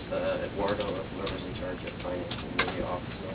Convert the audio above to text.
Eduardo or whoever's in charge of finance and media office know.